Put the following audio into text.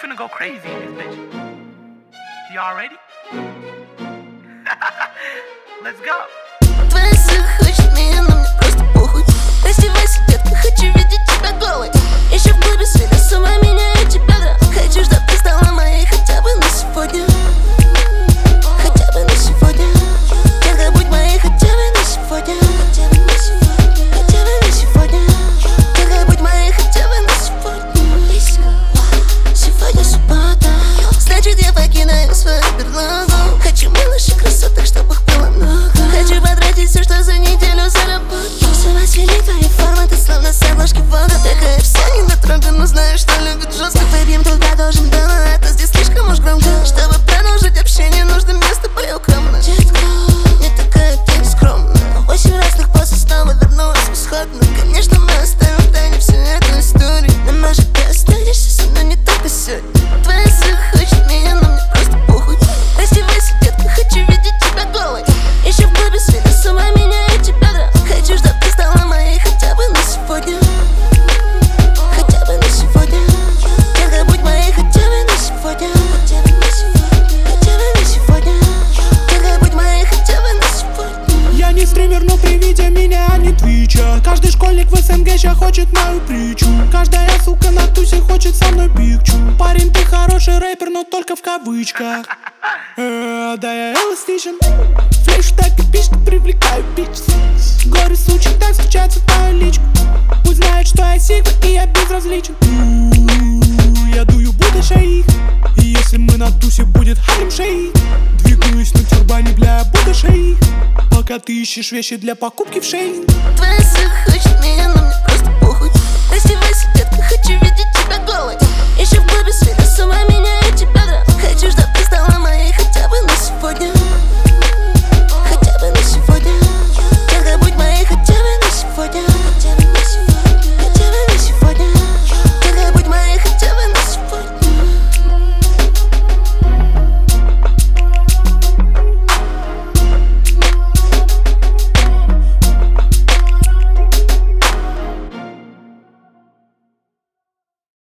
finna go crazy in this bitch. Y'all ready? Let's go. Твоя ссылка хочет меня, но мне просто похуй. Раздевайся, детка, хочу видеть тебя голой. Еще в клубе света с ума меняют тебя, да. Хочу, чтоб ты стала моей хотя бы на сегодня. Хотя бы на сегодня. Детка, будь моей хотя бы на сегодня. Хотя бы на сегодня. Хотя бы на сегодня. Детка, будь моей хотя бы на сегодня. Сегодня суббота, значит я покидаю свою берлогу. Хочу малышей красоток, чтоб их было много. Хочу потратить все, что за неделю заработал. С ума свели твои формы, ты словно с обложки вода. Такая вся недотрога, но знаешь, что любит жестко. Выпьем тут продолжим, да, но это здесь слишком уж громко. Чтобы продолжить общение, нужно место более укромно. Детка, не такая ты скромная. 8 разных после снова вернулась в исходно. Конечно, мы оставим в тайне всю эту историю. Но может ты останешься со мной не только сегодня. Твоя ссылка хочет меня, но мне просто похуй. Раздевайся, детка, хочу видеть тебя голой. Еще в клубе света с ума меняют тебя, да. Хочу, чтоб ты стала моей хотя бы на сегодня. Хотя бы на сегодня. Детка, будь моей хотя бы на сегодня. Хотя бы на сегодня. Хотя бы на сегодня. Детка, будь моей хотя бы на сегодня. Я не стример, но при виде меня не твича. Каждый школьник в СНГ ща хочет мою притчу. Каждая сука на тусе хочет со мной пикчу. Парень, ты хороший рэпер, но только в кавычках. Да я эластичен. Флеш так и пишет, привлекаю бич. Горе случай, так встречается твою личку. Пусть знает, что я сигма и я безразличен. Я дую будущее их. И если мы на тусе, будет харем шеи. Двигаюсь на тюрбане для будущее их. Пока ты ищешь вещи для покупки в шее. Твоя ссылка хочет меня, но мне просто